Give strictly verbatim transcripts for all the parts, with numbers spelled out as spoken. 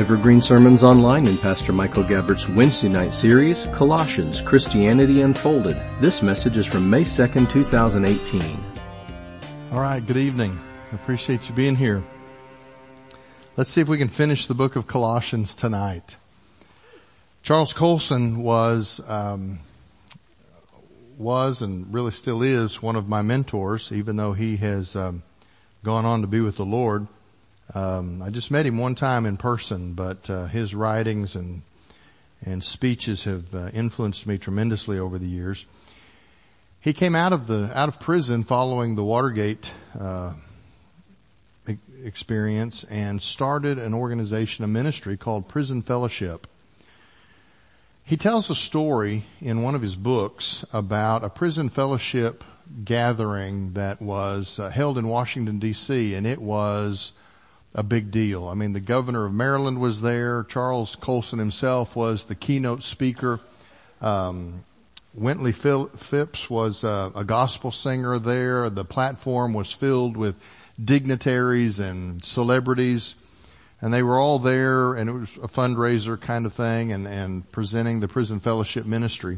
Evergreen Sermons Online in Pastor Michael Gabbert's Wednesday night series, Colossians, Christianity Unfolded. This message is from May second, two thousand eighteen. All right, good evening. I appreciate you being here. Let's see if we can finish the book of Colossians tonight. Charles Colson was, um, was and really still is one of my mentors, even though he has um, gone on to be with the Lord. Um, I just met him one time in person, but uh, his writings and and speeches have uh, influenced me tremendously over the years. He came out of the out of prison following the Watergate uh, experience and started an organization, a ministry called Prison Fellowship. He tells a story in one of his books about a prison fellowship gathering that was uh, held in Washington, D C, and it was a big deal. I mean, the governor of Maryland was there. Charles Colson himself was the keynote speaker. Um, Wintley Phipps was a, a gospel singer there. The platform was filled with dignitaries and celebrities, and they were all there, and it was a fundraiser kind of thing, and, and presenting the Prison Fellowship ministry.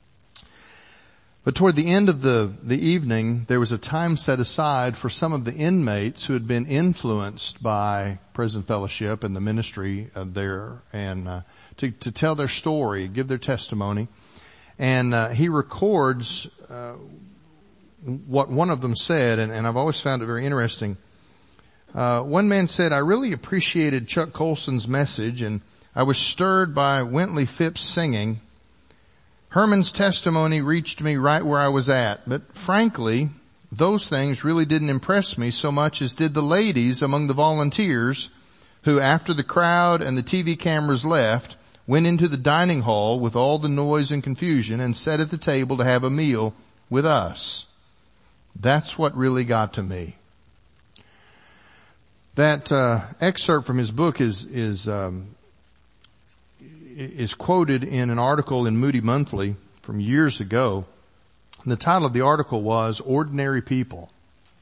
But toward the end of the, the evening, there was a time set aside for some of the inmates who had been influenced by Prison Fellowship and the ministry uh, there, and uh, to, to tell their story, give their testimony. And uh, he records uh, what one of them said, and, and I've always found it very interesting. Uh, one man said, "I really appreciated Chuck Colson's message, and I was stirred by Wintley Phipps' singing. Herman's testimony reached me right where I was at, but frankly, those things really didn't impress me so much as did the ladies among the volunteers who, after the crowd and the T V cameras left, went into the dining hall with all the noise and confusion and sat at the table to have a meal with us. That's what really got to me." That uh, excerpt from his book is is um, is quoted in an article in Moody Monthly from years ago. And the title of the article was "Ordinary People."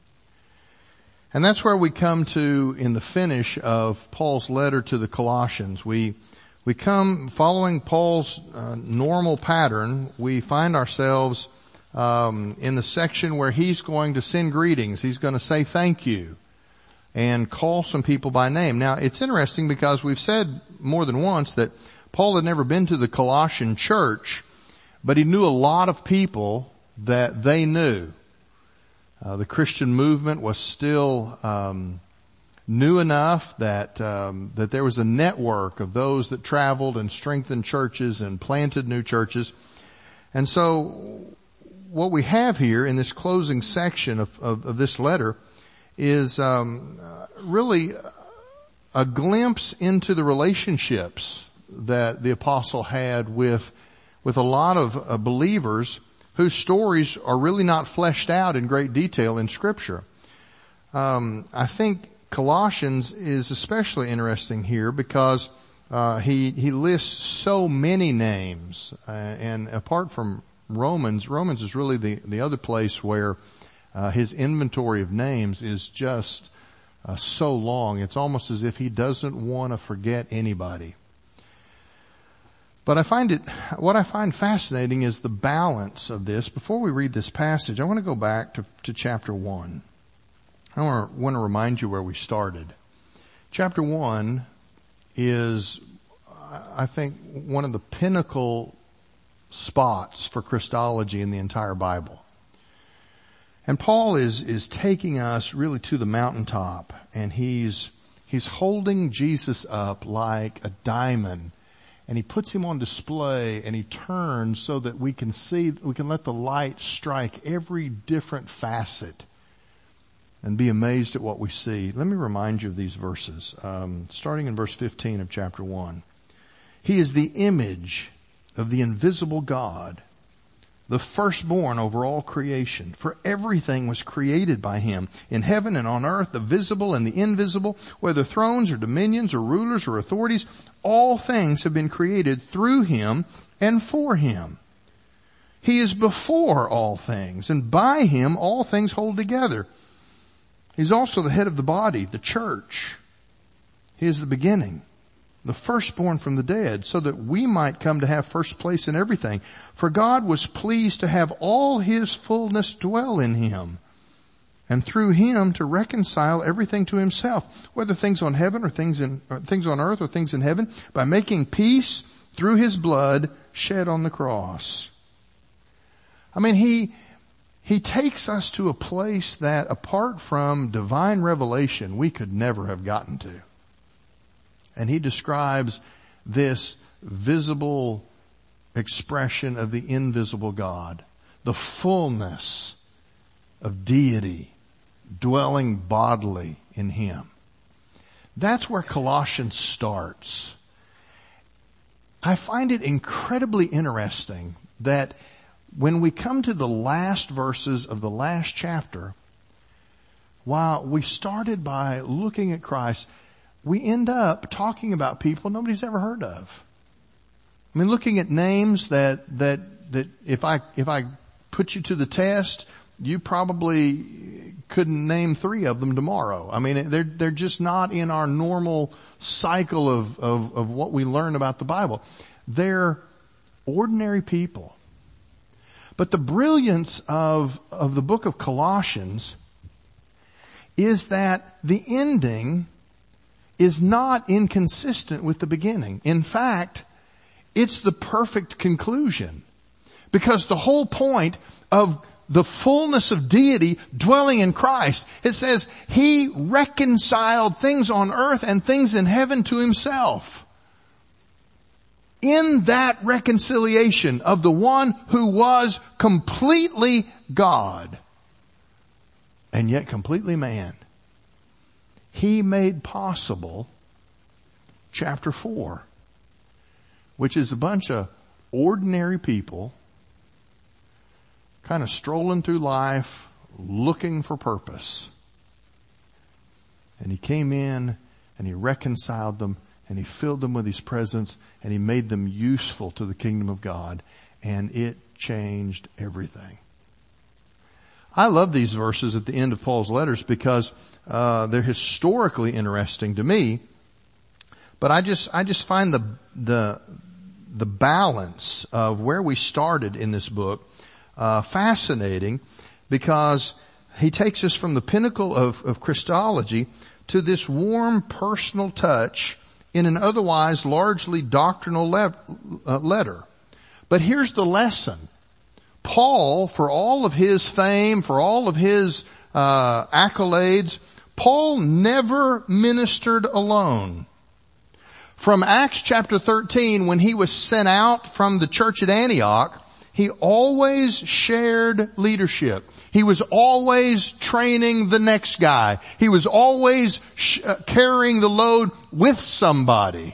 And that's where we come to in the finish of Paul's letter to the Colossians. We we come following Paul's uh, normal pattern. We find ourselves um, in the section where he's going to send greetings. He's going to say thank you and call some people by name. Now, it's interesting because we've said more than once that Paul had never been to the Colossian church, but he knew a lot of people that they knew. Uh, the Christian movement was still um, new enough that um, that there was a network of those that traveled and strengthened churches and planted new churches. And so what we have here in this closing section of, of, of this letter is um, really a glimpse into the relationships that the apostle had with with a lot of uh, believers whose stories are really not fleshed out in great detail in Scripture. Um, I think Colossians is especially interesting here because uh, he he lists so many names, uh, and apart from Romans, Romans is really the the other place where uh, his inventory of names is just uh, so long. It's almost as if he doesn't want to forget anybody. But I find it, what I find fascinating is the balance of this. Before we read this passage, I want to go back to, to chapter one. I want to, want to remind you where we started. Chapter one is, I think, one of the pinnacle spots for Christology in the entire Bible. And Paul is, is taking us really to the mountaintop, and he's, he's holding Jesus up like a diamond. And he puts him on display, and he turns so that we can see, we can let the light strike every different facet and be amazed at what we see. Let me remind you of these verses, um, starting in verse fifteen of chapter one. "He is the image of the invisible God, the firstborn over all creation. For everything was created by him, in heaven and on earth, the visible and the invisible, whether thrones or dominions or rulers or authorities. All things have been created through him and for him. He is before all things, and by him all things hold together. He's also the head of the body, the church. He is the beginning, the firstborn from the dead, so that we might come to have first place in everything. For God was pleased to have all his fullness dwell in him, and through him to reconcile everything to himself, whether things on heaven or things in, or things on earth or things in heaven, by making peace through his blood shed on the cross. I mean, he, he takes us to a place that apart from divine revelation, we could never have gotten to. And he describes this visible expression of the invisible God, the fullness of deity dwelling bodily in him. That's where Colossians starts. I find it incredibly interesting that when we come to the last verses of the last chapter, while we started by looking at Christ, we end up talking about people nobody's ever heard of. I mean, looking at names that, that, that if I, if I put you to the test, you probably couldn't name three of them tomorrow. I mean, they're, they're just not in our normal cycle of, of, of what we learn about the Bible. They're ordinary people. But the brilliance of, of the book of Colossians is that the ending is not inconsistent with the beginning. In fact, it's the perfect conclusion. Because the whole point of the fullness of deity dwelling in Christ, it says he reconciled things on earth and things in heaven to himself. In that reconciliation of the one who was completely God and yet completely man, he made possible chapter four, which is a bunch of ordinary people kind of strolling through life looking for purpose. And he came in and he reconciled them and he filled them with his presence and he made them useful to the kingdom of God, and it changed everything. I love these verses at the end of Paul's letters because uh they're historically interesting to me, but I just I just find the the the balance of where we started in this book uh fascinating, because he takes us from the pinnacle of, of Christology to this warm personal touch in an otherwise largely doctrinal le- uh, letter. But here's the lesson. Paul, for all of his fame, for all of his uh accolades, Paul never ministered alone. From Acts chapter thirteen, when he was sent out from the church at Antioch, he always shared leadership. He was always training the next guy. He was always sh- uh, carrying the load with somebody.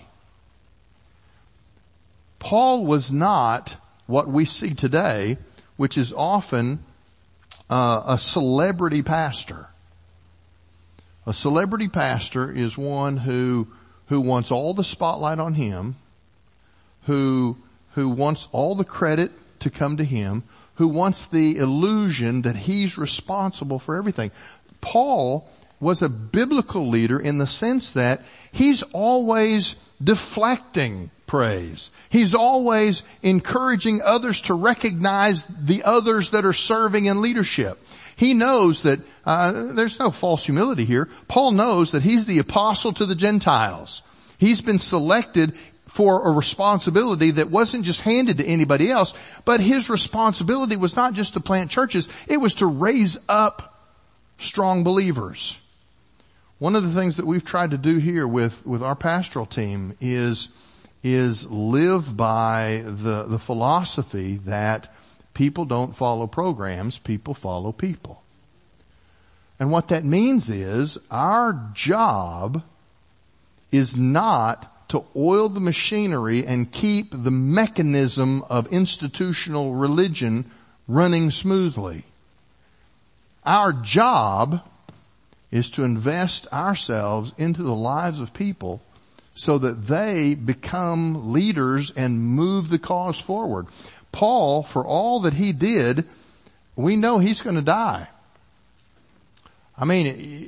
Paul was not what we see today, which is often uh, a celebrity pastor. A celebrity pastor is one who who wants all the spotlight on him, who who wants all the credit to come to him, who wants the illusion that he's responsible for everything. Paul was a biblical leader in the sense that he's always deflecting praise. He's always encouraging others to recognize the others that are serving in leadership. He knows that uh, there's no false humility here. Paul knows that he's the apostle to the Gentiles. He's been selected for a responsibility that wasn't just handed to anybody else, but his responsibility was not just to plant churches, it was to raise up strong believers. One of the things that we've tried to do here with, with our pastoral team is, is live by the, the philosophy that people don't follow programs, people follow people. And what that means is our job is not to oil the machinery and keep the mechanism of institutional religion running smoothly. Our job is to invest ourselves into the lives of people so that they become leaders and move the cause forward. Paul, for all that he did, we know he's going to die. I mean,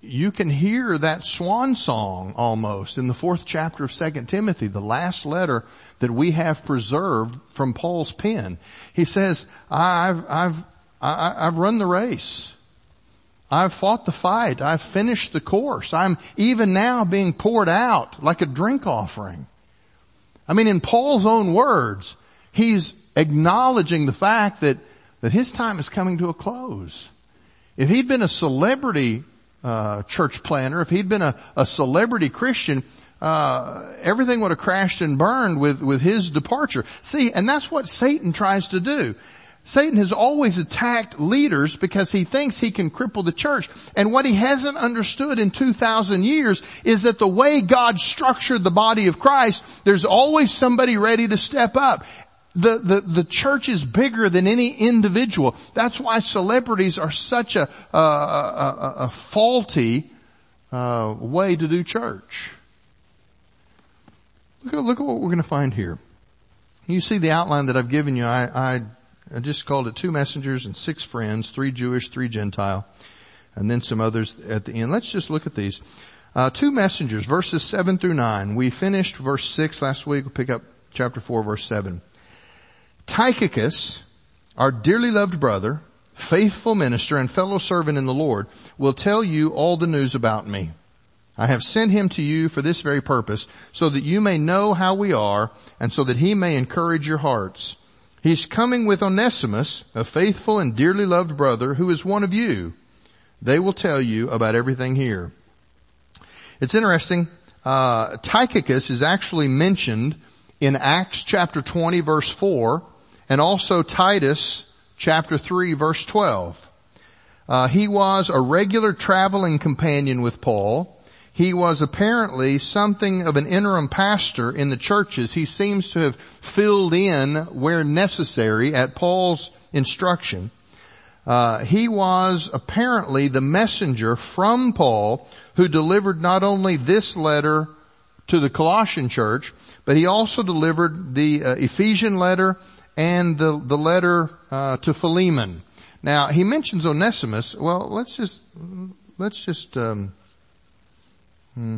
you can hear that swan song almost in the fourth chapter of Second Timothy, the last letter that we have preserved from Paul's pen. He says, I've, I've, I, I've run the race. I've fought the fight. I've finished the course. I'm even now being poured out like a drink offering. I mean, in Paul's own words, he's acknowledging the fact that, that his time is coming to a close. If he'd been a celebrity uh church planner, if he'd been a, a celebrity Christian, uh everything would have crashed and burned with, with his departure. See, and that's what Satan tries to do. Satan has always attacked leaders because he thinks he can cripple the church. And what he hasn't understood in two thousand years is that the way God structured the body of Christ, there's always somebody ready to step up. The, the, the church is bigger than any individual. That's why celebrities are such a, a, a, a faulty, uh, way to do church. Look at, look at what we're going to find here. You see the outline that I've given you. I, I, I just called it two messengers and six friends, three Jewish, three Gentile, and then some others at the end. Let's just look at these. Uh, two messengers, verses seven through nine. We finished verse six last week. We'll pick up chapter four, verse seven. Tychicus, our dearly loved brother, faithful minister and fellow servant in the Lord, will tell you all the news about me. I have sent him to you for this very purpose, so that you may know how we are, and so that he may encourage your hearts. He's coming with Onesimus, a faithful and dearly loved brother, who is one of you. They will tell you about everything here. It's interesting, uh, Tychicus is actually mentioned in Acts chapter twenty verse four, and also Titus chapter three verse twelve. Uh, he was a regular traveling companion with Paul. He was apparently something of an interim pastor in the churches. He seems to have filled in where necessary at Paul's instruction. Uh, he was apparently the messenger from Paul who delivered not only this letter to the Colossian church, but he also delivered the uh, Ephesian letter and the, the letter uh, to Philemon. Now, he mentions Onesimus. Well, let's just, let's just, um, hmm.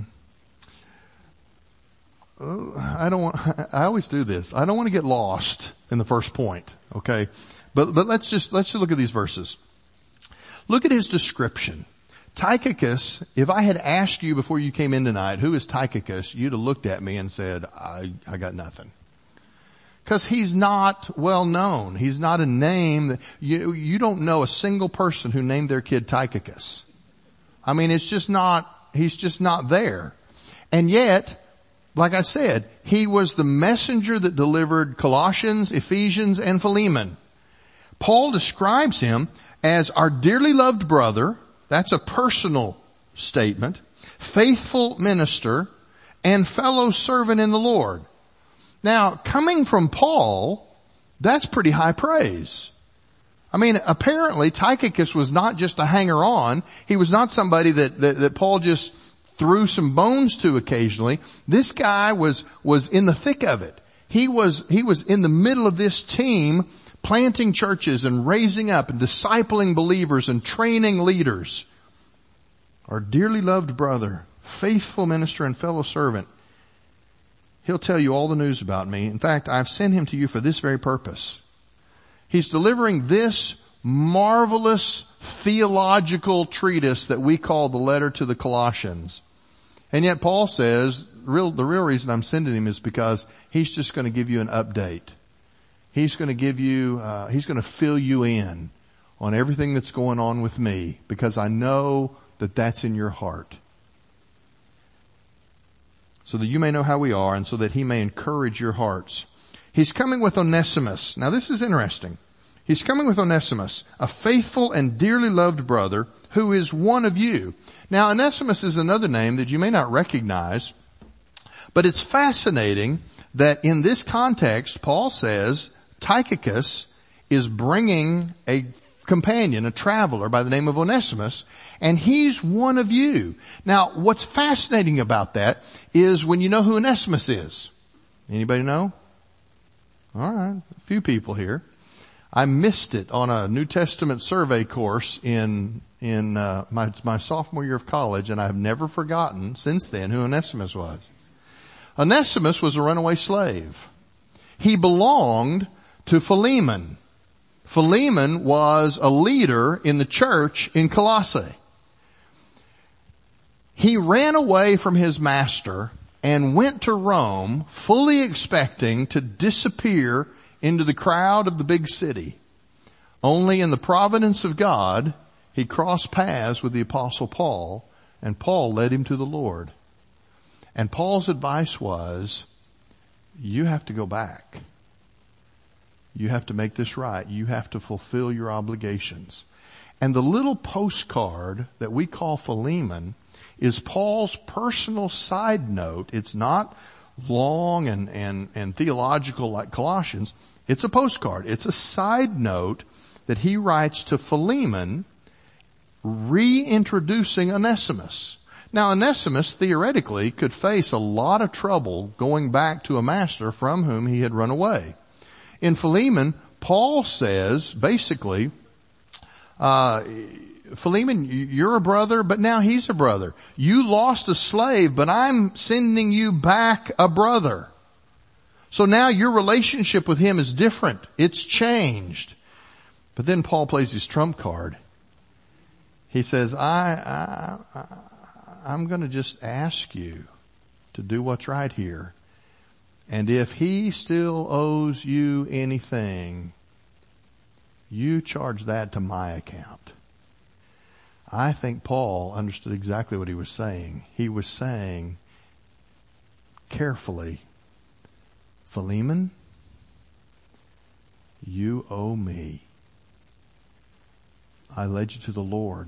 I don't want, I always do this. I don't want to get lost in the first point, okay? But, but let's just, let's just look at these verses. Look at his description. Tychicus, if I had asked you before you came in tonight, who is Tychicus, you'd have looked at me and said, I, I got nothing. Cause he's not well known. He's not a name that, you, you don't know a single person who named their kid Tychicus. I mean, it's just not, he's just not there. And yet, like I said, he was the messenger that delivered Colossians, Ephesians, and Philemon. Paul describes him as our dearly loved brother. That's a personal statement. Faithful minister and fellow servant in the Lord. Now, coming from Paul, that's pretty high praise. I mean, apparently Tychicus was not just a hanger-on. He was not somebody that, that, that Paul just threw some bones to occasionally. This guy was, was in the thick of it. He was, he was in the middle of this team, planting churches and raising up and discipling believers and training leaders. Our dearly loved brother, faithful minister and fellow servant. He'll tell you all the news about me. In fact, I've sent him to you for this very purpose. He's delivering this marvelous theological treatise that we call the letter to the Colossians. And yet Paul says, real, the real reason I'm sending him is because he's just going to give you an update. He's going to give you, uh, he's going to fill you in on everything that's going on with me, because I know that that's in your heart. So that you may know how we are, and so that he may encourage your hearts. He's coming with Onesimus. Now this is interesting. He's coming with Onesimus, a faithful and dearly loved brother who is one of you. Now Onesimus is another name that you may not recognize, but it's fascinating that in this context, Paul says Tychicus is bringing a companion, a traveler by the name of Onesimus, and he's one of you. Now, what's fascinating about that is when you know who Onesimus is. Anybody know? All right, a few people here. I missed it on a New Testament survey course in in uh, my my sophomore year of college, and I've never forgotten since then who Onesimus was. Onesimus was a runaway slave. He belonged to Philemon. Philemon was a leader in the church in Colossae. He ran away from his master and went to Rome fully expecting to disappear into the crowd of the big city. Only in the providence of God, he crossed paths with the Apostle Paul, and Paul led him to the Lord. And Paul's advice was, you have to go back. You have to make this right. You have to fulfill your obligations. And the little postcard that we call Philemon is Paul's personal side note. It's not long and, and, and theological like Colossians. It's a postcard. It's a side note that he writes to Philemon, reintroducing Onesimus. Now, Onesimus theoretically could face a lot of trouble going back to a master from whom he had run away. In Philemon, Paul says, basically, uh, Philemon, you're a brother, but now he's a brother. You lost a slave, but I'm sending you back a brother. So now your relationship with him is different. It's changed. But then Paul plays his trump card. He says, I, I, I I'm going to just ask you to do what's right here. And if he still owes you anything, you charge that to my account. I think Paul understood exactly what he was saying. He was saying, carefully, Philemon, you owe me. I led you to the Lord.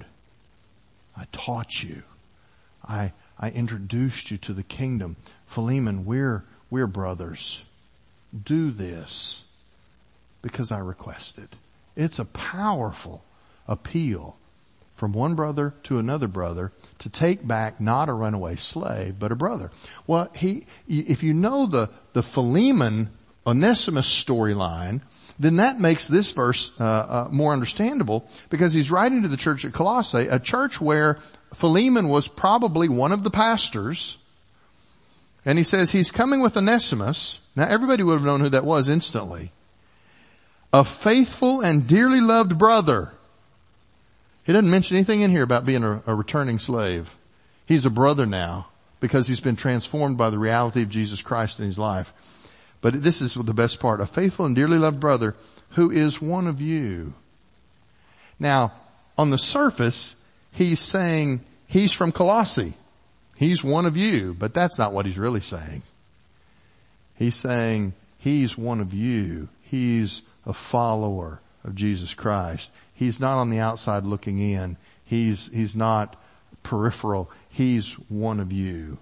I taught you. I, I introduced you to the kingdom. Philemon, we're, we're brothers. Do this because I requested. It's a powerful appeal from one brother to another brother to take back not a runaway slave, but a brother. Well, he, if you know the, the Philemon Onesimus storyline, then that makes this verse uh, uh, more understandable, because he's writing to the church at Colossae, a church where Philemon was probably one of the pastors. And he says he's coming with Onesimus. Now everybody would have known who that was instantly. A faithful and dearly loved brother. He doesn't mention anything in here about being a, a returning slave. He's a brother now because he's been transformed by the reality of Jesus Christ in his life. But this is the best part. A faithful and dearly loved brother who is one of you. Now, on the surface, he's saying he's from Colossae. He's one of you, but that's not what he's really saying. He's saying he's one of you. He's a follower of Jesus Christ. He's not on the outside looking in. He's, he's not peripheral. He's one of you.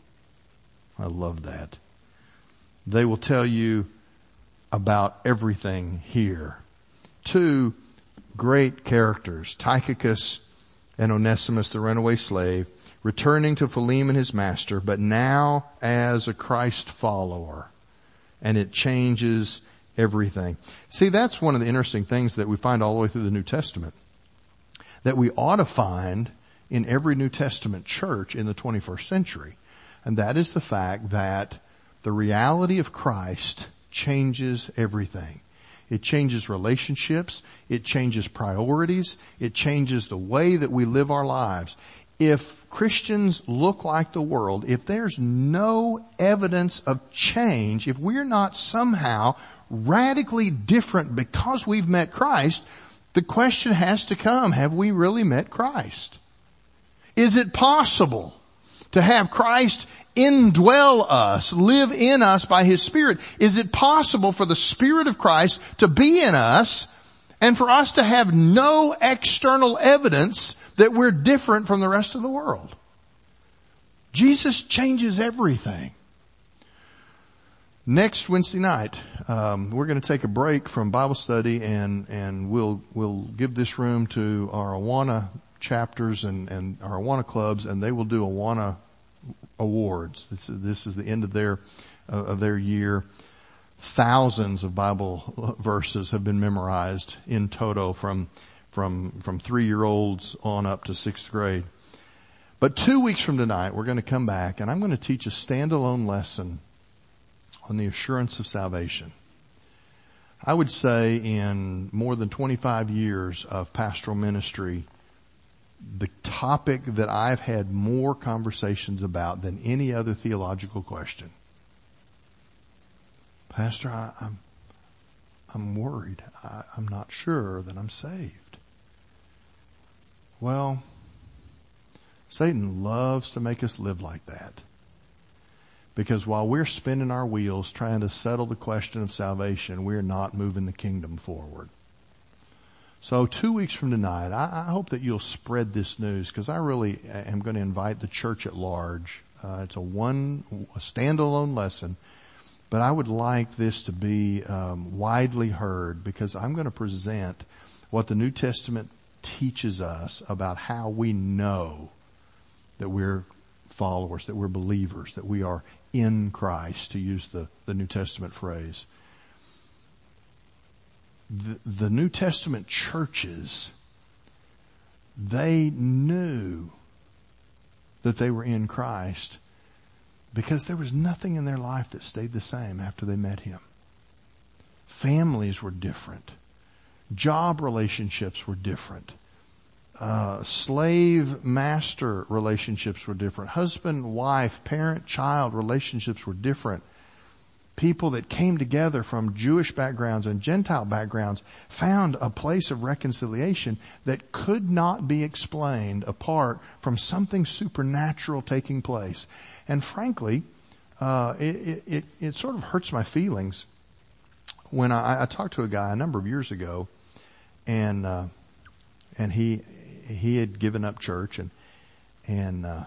I love that. They will tell you about everything here. Two great characters, Tychicus and Onesimus, the runaway slave, returning to Philemon, his master, but now as a Christ follower. And it changes everything. See, that's one of the interesting things that we find all the way through the New Testament, that we ought to find in every New Testament church in the twenty-first century. And that is the fact that the reality of Christ changes everything. It changes relationships. It changes priorities. It changes the way that we live our lives. If Christians look like the world, if there's no evidence of change, if we're not somehow radically different because we've met Christ, the question has to come, have we really met Christ? Is it possible to have Christ indwell us, live in us by His Spirit? Is it possible for the Spirit of Christ to be in us and for us to have no external evidence that we're different from the rest of the world? Jesus changes everything. Next Wednesday night, um, we're going to take a break from Bible study, and and we'll we'll give this room to our Awana chapters and and our Awana clubs, and they will do Awana awards. This is, this is the end of their uh, of their year. thousands of Bible verses have been memorized in toto from, from, from three-year-olds on up to sixth grade. But two weeks from tonight, we're going to come back and I'm going to teach a standalone lesson on the assurance of salvation. I would say in more than twenty-five years of pastoral ministry, the topic that I've had more conversations about than any other theological question. Pastor, I, I'm, I'm worried. I, I'm not sure that I'm saved. Well, Satan loves to make us live like that. Because while we're spinning our wheels trying to settle the question of salvation, we're not moving the kingdom forward. So two weeks from tonight, I, I hope that you'll spread this news, because I really am going to invite the church at large. Uh, it's a one, a standalone lesson, but I would like this to be um, widely heard, because I'm going to present what the New Testament teaches us about how we know that we're followers, that we're believers, that we are in Christ, to use the, the New Testament phrase. The, the New Testament churches, they knew that they were in Christ because there was nothing in their life that stayed the same after they met Him. Families were different. Job relationships were different. Uh, slave-master relationships were different. Husband-wife, parent-child relationships were different. People that came together from Jewish backgrounds and Gentile backgrounds found a place of reconciliation that could not be explained apart from something supernatural taking place. And frankly, uh, it, it, it sort of hurts my feelings when I, I talked to a guy a number of years ago, and uh, and he he had given up church, and and uh,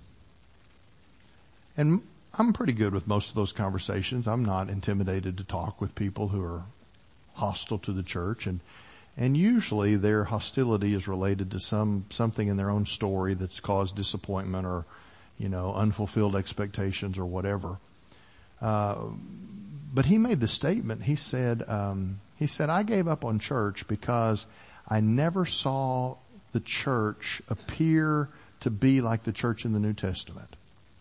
and I'm pretty good with most of those conversations. I'm not intimidated to talk with people who are hostile to the church, and and usually their hostility is related to some something in their own story that's caused disappointment or, you know, unfulfilled expectations or whatever. Uh, but he made the statement. He said, um, he said, I gave up on church because I never saw the church appear to be like the church in the New Testament.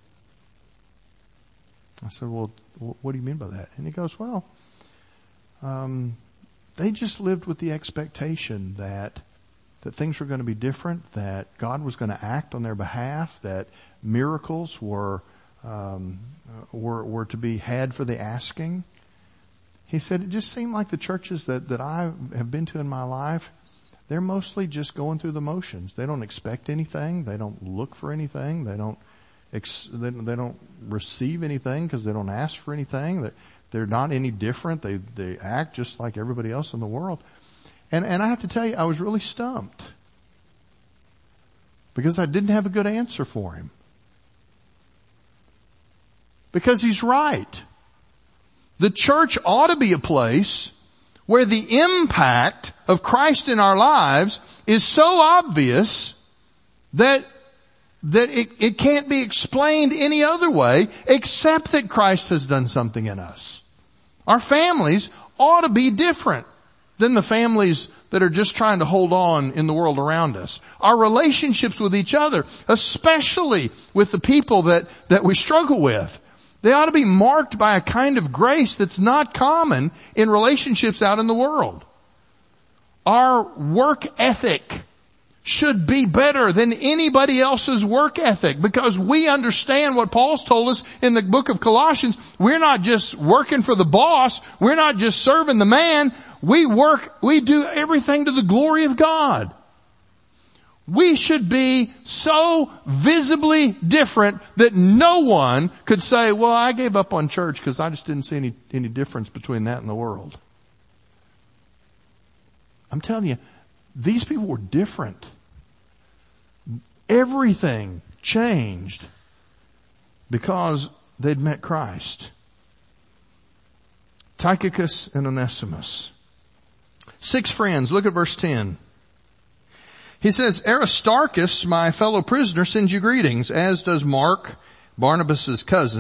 I said, well, what do you mean by that? And he goes, well, um, they just lived with the expectation that that things were going to be different, that God was going to act on their behalf, that miracles were um, were were to be had for the asking. He said, it just seemed like the churches that that I have been to in my life, they're mostly just going through the motions. They don't expect anything. They don't look for anything. They don't ex- they, they don't receive anything because they don't ask for anything. They're, they're not any different. They they act just like everybody else in the world. And and I have to tell you, I was really stumped because I didn't have a good answer for him. Because he's right. The church ought to be a place where the impact of Christ in our lives is so obvious that that it, it can't be explained any other way except that Christ has done something in us. Our families ought to be different than the families that are just trying to hold on in the world around us. Our relationships with each other, especially with the people that, that we struggle with, they ought to be marked by a kind of grace that's not common in relationships out in the world. Our work ethic should be better than anybody else's work ethic because we understand what Paul's told us in the book of Colossians. We're not just working for the boss. We're not just serving the man. We work, we do everything to the glory of God. We should be so visibly different that no one could say, well, I gave up on church because I just didn't see any, any difference between that and the world. I'm telling you, these people were different. Everything changed because they'd met Christ. Tychicus and Onesimus. Six friends. Look at verse ten. He says, Aristarchus, my fellow prisoner, sends you greetings, as does Mark, Barnabas' cousin,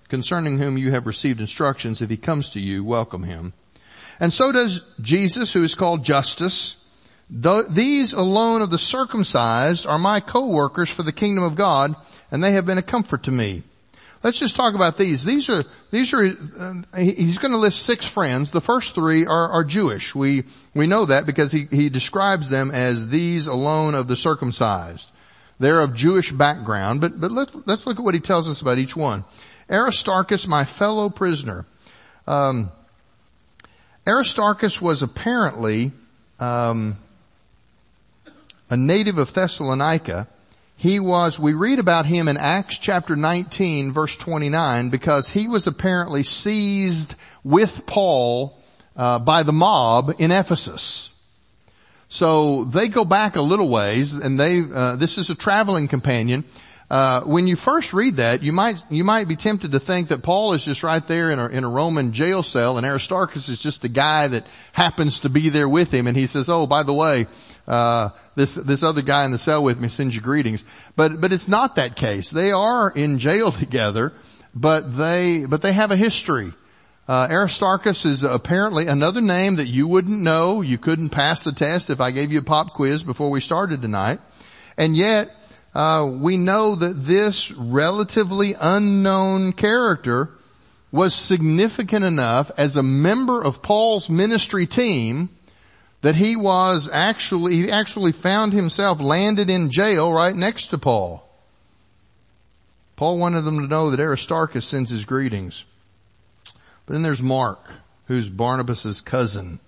concerning whom you have received instructions. If he comes to you, welcome him. And so does Jesus, who is called Justus. These alone of the circumcised are my co-workers for the kingdom of God, and they have been a comfort to me. Let's just talk about these. These are, these are, uh, he's going to list six friends. The first three are, are Jewish. We, we know that because he, he describes them as these alone of the circumcised. They're of Jewish background, but, but let's, let's look at what he tells us about each one. Aristarchus, my fellow prisoner. Um, Aristarchus was apparently, um, a native of Thessalonica. He was, we read about him in Acts chapter nineteen verse twenty-nine because he was apparently seized with Paul uh, by the mob in Ephesus. So they go back a little ways, and they, uh, this is a traveling companion. Uh, when you first read that, you might, you might be tempted to think that Paul is just right there in a, in a Roman jail cell, and Aristarchus is just the guy that happens to be there with him, and he says, oh, by the way, uh, this, this other guy in the cell with me sends you greetings. But, but it's not that case. They are in jail together, but they, but they have a history. Uh, Aristarchus is apparently another name that you wouldn't know. You couldn't pass the test if I gave you a pop quiz before we started tonight. And yet, Uh, we know that this relatively unknown character was significant enough as a member of Paul's ministry team that he was actually, he actually found himself landed in jail right next to Paul. Paul wanted them to know that Aristarchus sends his greetings. But then there's Mark, who's Barnabas' cousin.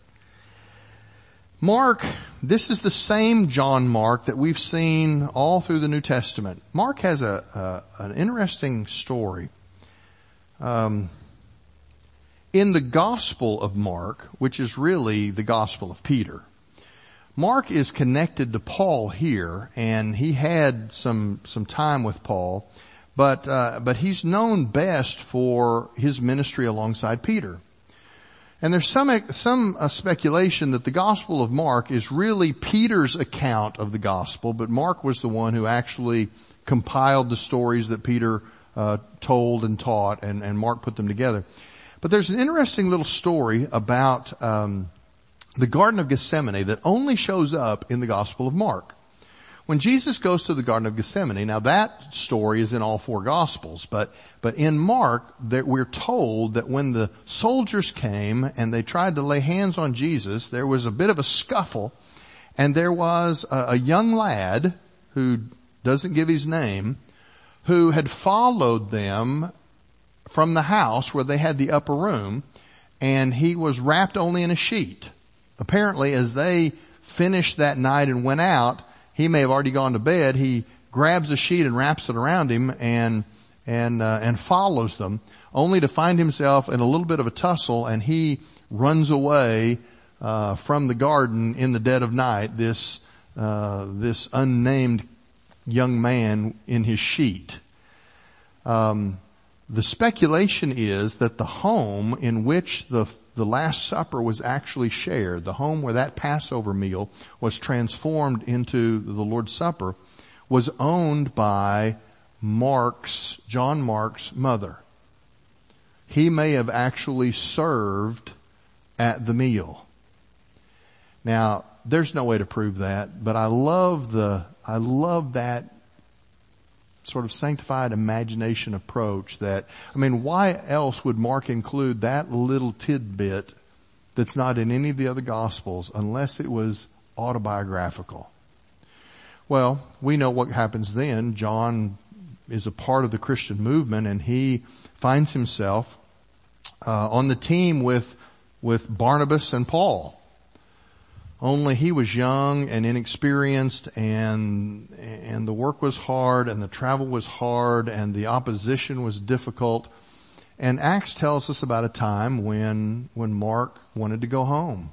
Mark, this is the same John Mark that we've seen all through the New Testament. Mark has a, a an interesting story. Um, in the Gospel of Mark, which is really the Gospel of Peter, Mark is connected to Paul here, and he had some some time with Paul, but uh, but he's known best for his ministry alongside Peter. And there's some, some uh, speculation that the Gospel of Mark is really Peter's account of the Gospel, but Mark was the one who actually compiled the stories that Peter uh, told and taught, and, and Mark put them together. But there's an interesting little story about um, the Garden of Gethsemane that only shows up in the Gospel of Mark. When Jesus goes to the Garden of Gethsemane, now that story is in all four Gospels, but, but in Mark, that we're told that when the soldiers came and they tried to lay hands on Jesus, there was a bit of a scuffle, and there was a, a young lad who doesn't give his name, who had followed them from the house where they had the upper room, and he was wrapped only in a sheet. Apparently, as they finished that night and went out, he may have already gone to bed. He grabs a sheet and wraps it around him and, and, uh, and follows them, only to find himself in a little bit of a tussle, and he runs away, uh, from the garden in the dead of night, this, uh, this unnamed young man in his sheet. Um, the speculation is that the home in which the The Last Supper was actually shared, the home where that Passover meal was transformed into the Lord's Supper, was owned by Mark's, John Mark's mother. He may have actually served at the meal. Now, there's no way to prove that, but I love the, I love that sort of sanctified imagination approach that, I mean, why else would Mark include that little tidbit that's not in any of the other Gospels unless it was autobiographical? Well, we know what happens then. John is a part of the Christian movement, and he finds himself uh, on the team with with Barnabas and Paul. Only he was young and inexperienced, and and the work was hard, and the travel was hard, and the opposition was difficult. And Acts tells us about a time when when Mark wanted to go home.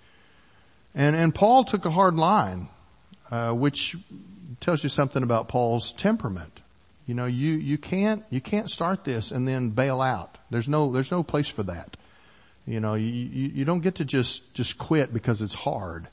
And and Paul took a hard line, uh, which tells you something about Paul's temperament. You know, you you can't you can't start this and then bail out. There's no there's no place for that. You know, you, you, you don't get to just, just quit because it's hard.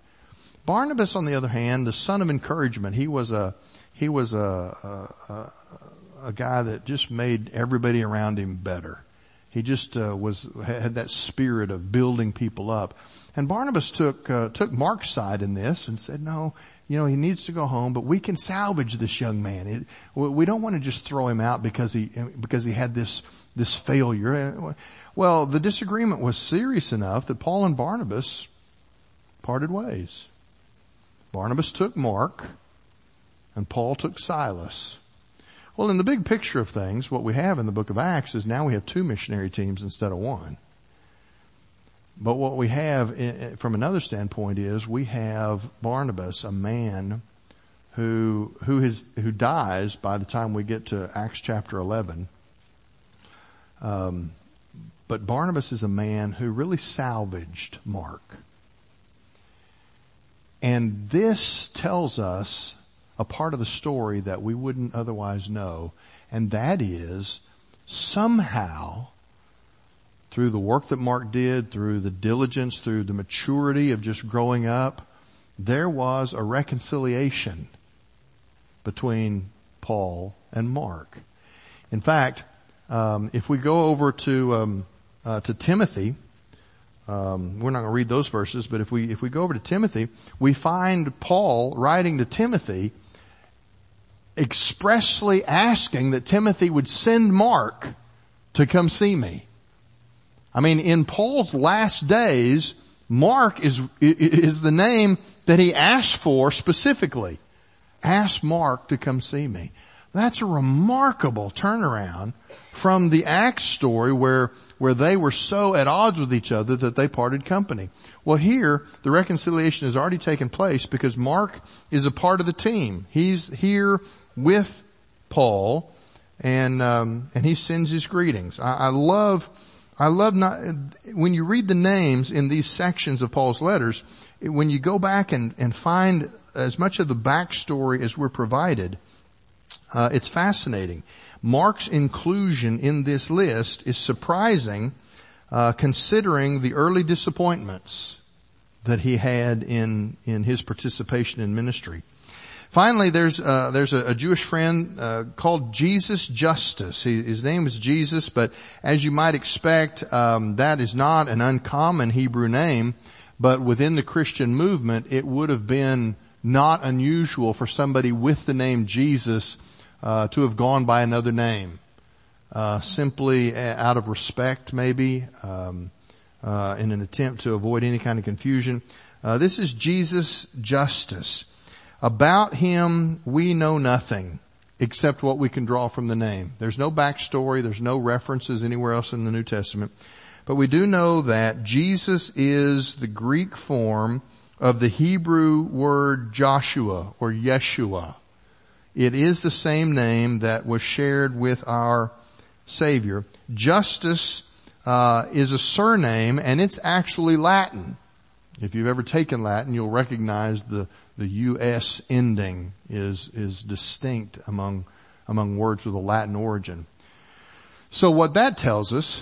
Barnabas, on the other hand, the son of encouragement, he was a, he was a, a, a guy that just made everybody around him better. He just uh, was had that spirit of building people up. And Barnabas took uh, took Mark's side in this and said, no, you know, he needs to go home, but we can salvage this young man. It, we don't want to just throw him out because he because he had this this failure. Well, the disagreement was serious enough that Paul and Barnabas parted ways. Barnabas took Mark, and Paul took Silas. Well, in the big picture of things, what we have in the book of Acts is now we have two missionary teams instead of one. But what we have from another standpoint is we have Barnabas, a man who, who is, who dies by the time we get to Acts chapter eleven. Um, but Barnabas is a man who really salvaged Mark. And this tells us a part of the story that we wouldn't otherwise know, and that is somehow through the work that Mark did, through the diligence, through the maturity of just growing up, there was a reconciliation between Paul and Mark. In fact, um, if we go over to um, uh, to Timothy, um, we're not going to read those verses, but if we if we go over to Timothy, we find Paul writing to Timothy, expressly asking that Timothy would send Mark to come see me. I mean, in Paul's last days, Mark is, is the name that he asked for specifically. Ask Mark to come see me. That's a remarkable turnaround from the Acts story where, where they were so at odds with each other that they parted company. Well, here, the reconciliation has already taken place because Mark is a part of the team. He's here with Paul, and um, and he sends his greetings. I, I love, I love not when you read the names in these sections of Paul's letters. When you go back and and find as much of the backstory as we're provided, uh, it's fascinating. Mark's inclusion in this list is surprising, uh, considering the early disappointments that he had in in his participation in ministry. Finally, there's uh, there's a, a Jewish friend uh, called Jesus Justus. He, his name is Jesus, but as you might expect, um, that is not an uncommon Hebrew name. But within the Christian movement, it would have been not unusual for somebody with the name Jesus uh, to have gone by another name, uh, simply out of respect, maybe, um, uh, in an attempt to avoid any kind of confusion. Uh, this is Jesus Justus. About him, we know nothing except what we can draw from the name. There's no backstory. There's no references anywhere else in the New Testament. But we do know that Jesus is the Greek form of the Hebrew word Joshua or Yeshua. It is the same name that was shared with our Savior. Justus uh, is a surname, and it's actually Latin. If you've ever taken Latin, you'll recognize the The U S ending is, is distinct among, among words with a Latin origin. So what that tells us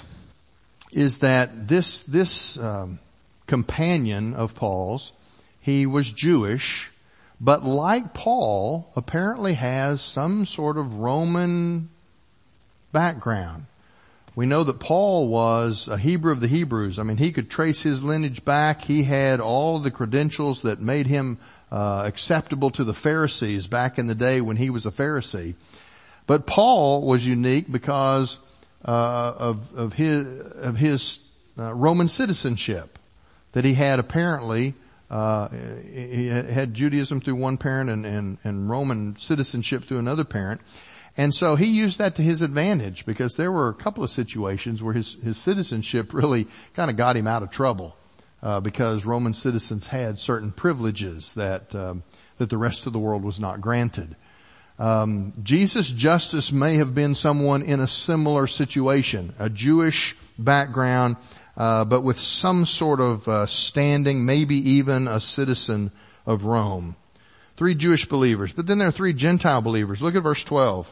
is that this, this, um, companion of Paul's, he was Jewish, but like Paul, apparently has some sort of Roman background. We know that Paul was a Hebrew of the Hebrews. I mean, he could trace his lineage back. He had all of the credentials that made him Uh, acceptable to the Pharisees back in the day when he was a Pharisee. But Paul was unique because uh, of, of his, of his uh, Roman citizenship, that he had apparently, uh, he had Judaism through one parent and, and, and Roman citizenship through another parent. And so he used that to his advantage because there were a couple of situations where his, his citizenship really kind of got him out of trouble. Uh, because Roman citizens had certain privileges that um, that the rest of the world was not granted. Um, Jesus Justus may have been someone in a similar situation, a Jewish background, uh, but with some sort of uh, standing, maybe even a citizen of Rome. Three Jewish believers, but then there are three Gentile believers. Look at verse twelve.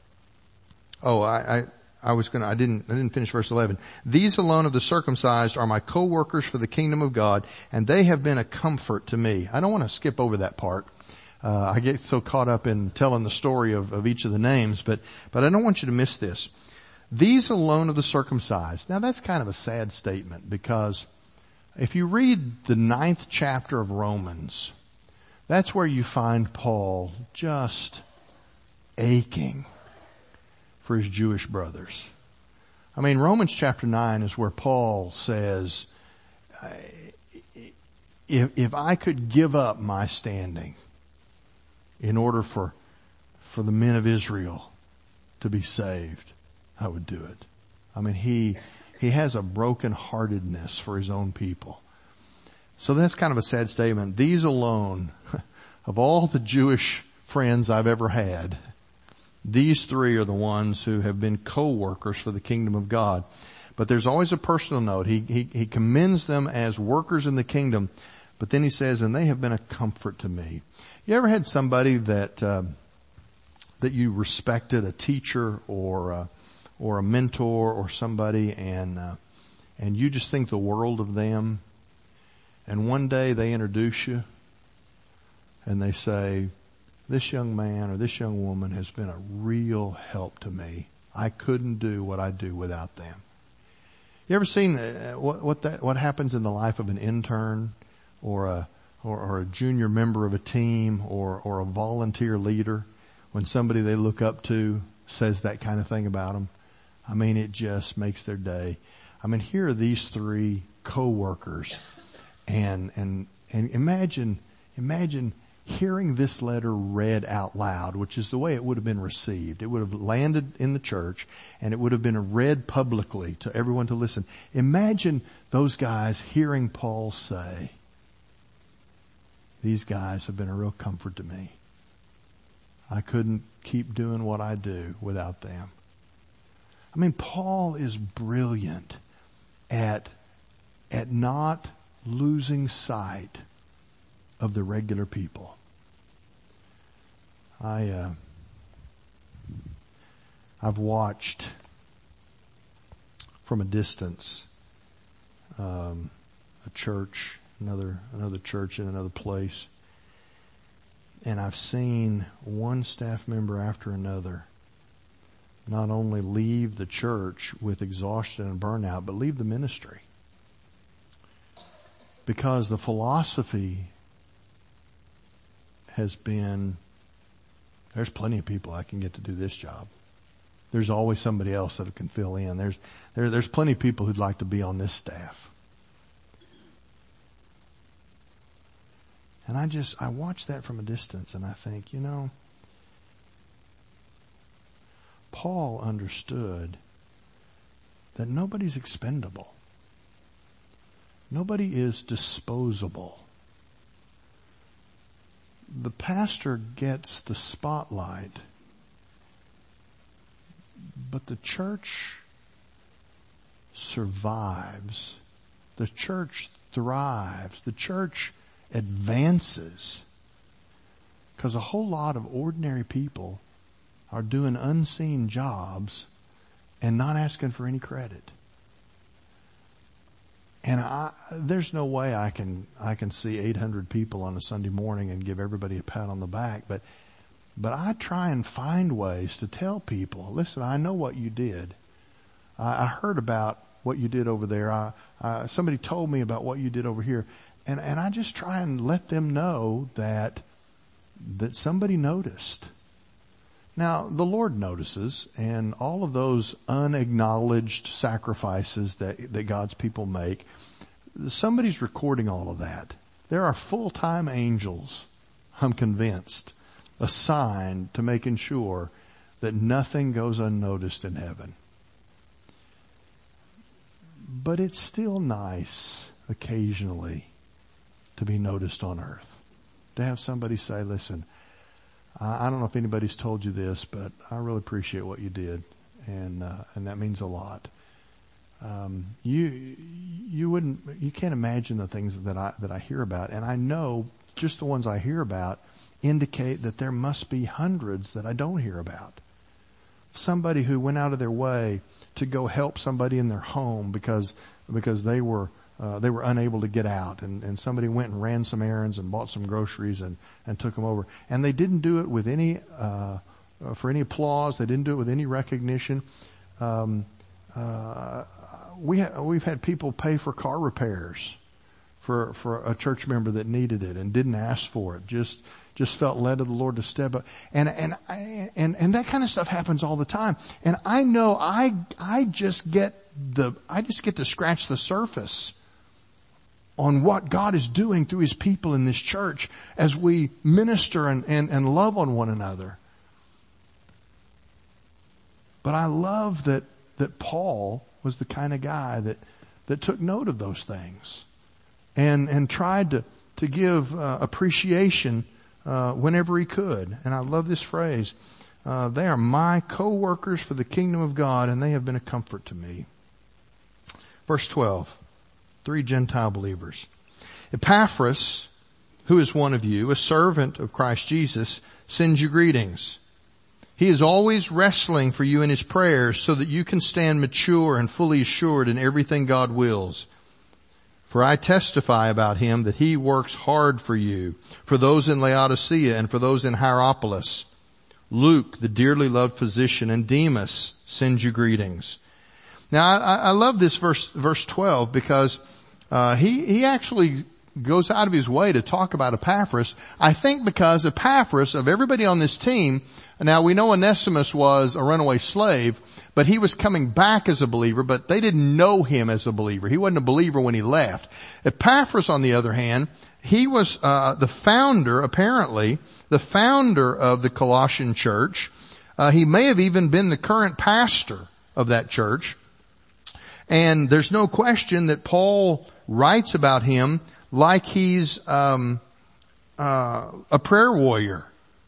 Oh, I. I I was gonna, I didn't, I didn't finish verse eleven. These alone of the circumcised are my co-workers for the kingdom of God, and they have been a comfort to me. I don't want to skip over that part. Uh, I get so caught up in telling the story of, of each of the names, but, but I don't want you to miss this. These alone are the circumcised. Now that's kind of a sad statement, because if you read the ninth chapter of Romans, that's where you find Paul just aching for his Jewish brothers. I mean, Romans chapter nine is where Paul says, if, if I could give up my standing in order for, for the men of Israel to be saved, I would do it. I mean, he, he has a brokenheartedness for his own people. So that's kind of a sad statement. These alone, of all the Jewish friends I've ever had, these three are the ones who have been co-workers for the kingdom of God. But there's always a personal note. He, he, he commends them as workers in the kingdom, but then he says, and they have been a comfort to me. You ever had somebody that, uh, that you respected, a teacher or, uh, or a mentor or somebody, and, uh, and you just think the world of them, and one day they introduce you and they say, this young man or this young woman has been a real help to me. I couldn't do what I do without them. You ever seen uh, what, what that, what happens in the life of an intern or a, or, or a junior member of a team or, or a volunteer leader when somebody they look up to says that kind of thing about them? I mean, it just makes their day. I mean, here are these three co-workers, and, and, and imagine, imagine hearing this letter read out loud, which is the way it would have been received. It would have landed in the church and it would have been read publicly to everyone to listen. Imagine those guys hearing Paul say, these guys have been a real comfort to me. I couldn't keep doing what I do without them. I mean, Paul is brilliant at, at not losing sight of the regular people. I, uh, I've watched from a distance, um, a church, another, another church in another place. And I've seen one staff member after another not only leave the church with exhaustion and burnout, but leave the ministry. Because the philosophy has been, there's plenty of people I can get to do this job. There's always somebody else that can fill in. There's, there, there's plenty of people who'd like to be on this staff. And I just, I watch that from a distance and I think, you know, Paul understood that nobody's expendable. Nobody is disposable. The pastor gets the spotlight, but the church survives. The church thrives. The church advances because a whole lot of ordinary people are doing unseen jobs and not asking for any credit. And I, there's no way I can, I can see eight hundred people on a Sunday morning and give everybody a pat on the back, but, but I try and find ways to tell people, listen, I know what you did. I, I heard about what you did over there. I, uh, somebody told me about what you did over here. And, and I just try and let them know that, that somebody noticed. Now, the Lord notices, and all of those unacknowledged sacrifices that, that God's people make, somebody's recording all of that. There are full-time angels, I'm convinced, assigned to making sure that nothing goes unnoticed in heaven. But it's still nice, occasionally, to be noticed on earth. To have somebody say, listen, I don't know if anybody's told you this, but I really appreciate what you did, and uh, and that means a lot. Um, you you wouldn't you can't imagine the things that I that I hear about, and I know just the ones I hear about indicate that there must be hundreds that I don't hear about. Somebody who went out of their way to go help somebody in their home because because they were uh, they were unable to get out, and, and somebody went and ran some errands and bought some groceries and, and took them over. And they didn't do it with any, uh, for any applause. They didn't do it with any recognition. Um, uh, we ha- we've had people pay for car repairs for, for a church member that needed it and didn't ask for it. Just, just felt led of the Lord to step up. And, and, and, and that kind of stuff happens all the time. And I know I, I just get the, I just get to scratch the surface on what God is doing through His people in this church as we minister and, and, and love on one another. But I love that, that Paul was the kind of guy that, that took note of those things and, and tried to, to give uh, appreciation uh, whenever he could. And I love this phrase. Uh, they are my co-workers for the kingdom of God, and they have been a comfort to me. Verse twelve. Three Gentile believers. Epaphras, who is one of you, a servant of Christ Jesus, sends you greetings. He is always wrestling for you in his prayers so that you can stand mature and fully assured in everything God wills. For I testify about him that he works hard for you, for those in Laodicea and for those in Hierapolis. Luke, the dearly loved physician, and Demas send you greetings. Now I, I love this verse, verse twelve, because uh, he, he actually goes out of his way to talk about Epaphras. I think because Epaphras, of everybody on this team, now we know Onesimus was a runaway slave, but he was coming back as a believer, but they didn't know him as a believer. He wasn't a believer when he left. Epaphras, on the other hand, he was uh the founder, apparently, the founder of the Colossian church. Uh, he may have even been the current pastor of that church. And there's no question that Paul writes about him like he's um uh a prayer warrior.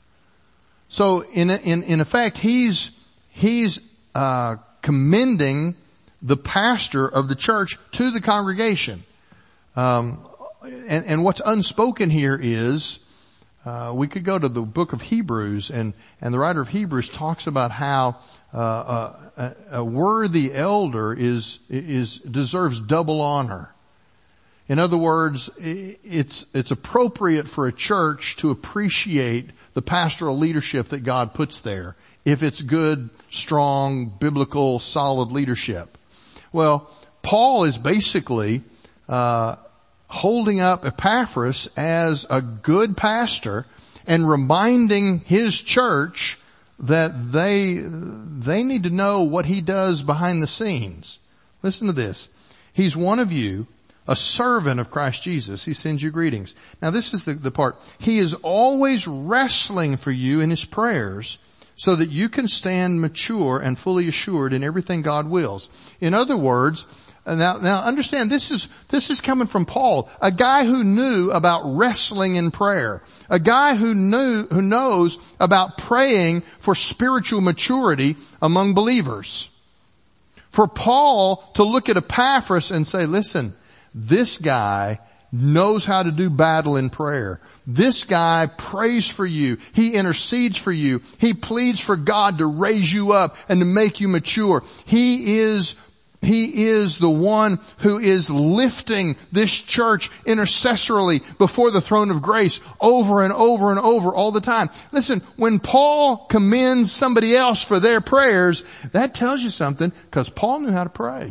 So in in in effect, he's he's uh commending the pastor of the church to the congregation. Um and and what's unspoken here is uh we could go to the book of Hebrews, and and the writer of Hebrews talks about how uh a, a worthy elder is is deserves double honor. In other words, it's it's appropriate for a church to appreciate the pastoral leadership that God puts there, if it's good, strong, biblical, solid leadership. Well, Paul is basically uh holding up Epaphras as a good pastor and reminding his church that they they need to know what he does behind the scenes. Listen to this. He's one of you, a servant of Christ Jesus. He sends you greetings. Now this is the, the part. He is always wrestling for you in his prayers so that you can stand mature and fully assured in everything God wills. In other words, now, now understand this is, this is coming from Paul, a guy who knew about wrestling in prayer, a guy who knew, who knows about praying for spiritual maturity among believers. For Paul to look at Epaphras and say, listen, this guy knows how to do battle in prayer. This guy prays for you. He intercedes for you. He pleads for God to raise you up and to make you mature. He is He is the one who is lifting this church intercessorily before the throne of grace over and over and over all the time. Listen, when Paul commends somebody else for their prayers, that tells you something, because Paul knew how to pray.